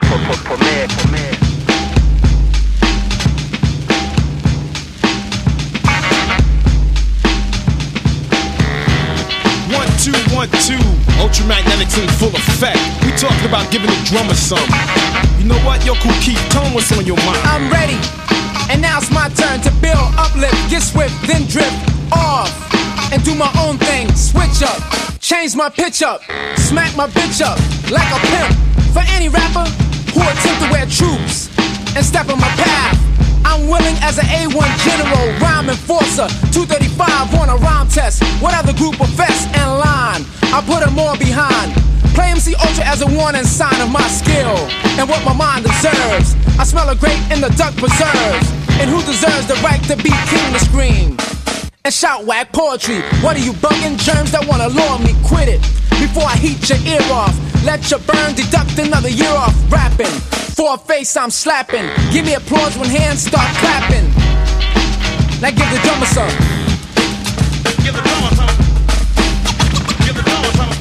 Premier. 1, 2, 1, 2, Ultramagnetics in full effect. We talking about giving the drummer some. You know what, yo, Kool Keith, tell him what's on your mind. I'm ready, and now it's my turn to build, uplift, get swift, then drift off, and do my own thing. Switch up, change my pitch up, smack my bitch up like a pimp. For any rapper who attempt to wear troops and step on my path, I'm willing as an A1 general, rhyme enforcer, 235 on a rhyme test. What other group of vests and line? I put them all behind. Play MC Ultra as a warning sign of my skill and what my mind deserves. I smell a grape in the duck preserves. And who deserves the right to be king to scream and shout whack poetry? What are you bugging? Germs that wanna lure me, quit it before I heat your ear off. Let your burn deduct another year off rapping. For a face I'm slapping. Give me applause when hands start clapping. Now give the drummer some. Give the drummer some. Give the drummer some.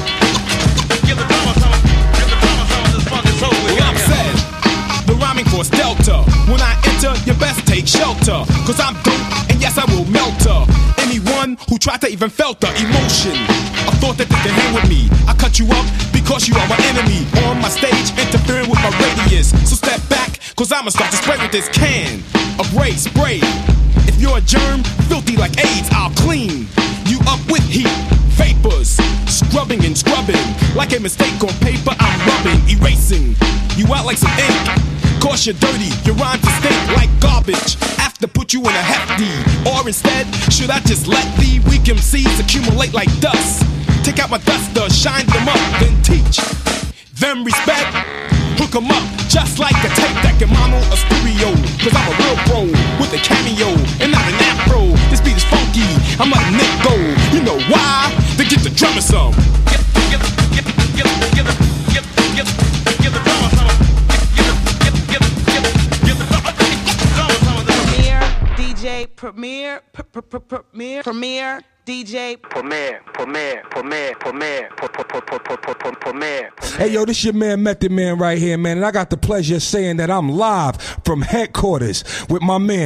Give the drummer some. Give the drummer some. This funk is over. Well, I'm said, the rhyming force Delta. When I enter, you best take shelter. Cause I'm dope, and yes, I will melt her. Anyone who tried to even felt the emotion, I thought that they could hang with me. I cut you up because you are my enemy. On my stage, interfering with my radius. So step back, cause I'ma start to spray with this can of ray spray. If you're a germ, filthy like AIDS, I'll clean you up with heat. Vapors, scrubbing and scrubbing. Like a mistake on paper, I'm rubbing, erasing you out like some ink. Cause you're dirty, your rhymes stink like garbage. After put you in a hefty. Or instead, should I just let the weak MCs accumulate like dust? Take out my duster, shine them up, then teach them respect. Hook 'em up, just like a tape that can mono a stereo. Cause I'm a real pro, with a cameo, and not an afro. This beat is funky, I'm letting it go. You know why? They get the drummer some. Give the drummer some. Premier DJ Premier. Hey yo, this your man Method Man right here, man, and I got the pleasure of saying that I'm live from headquarters with my man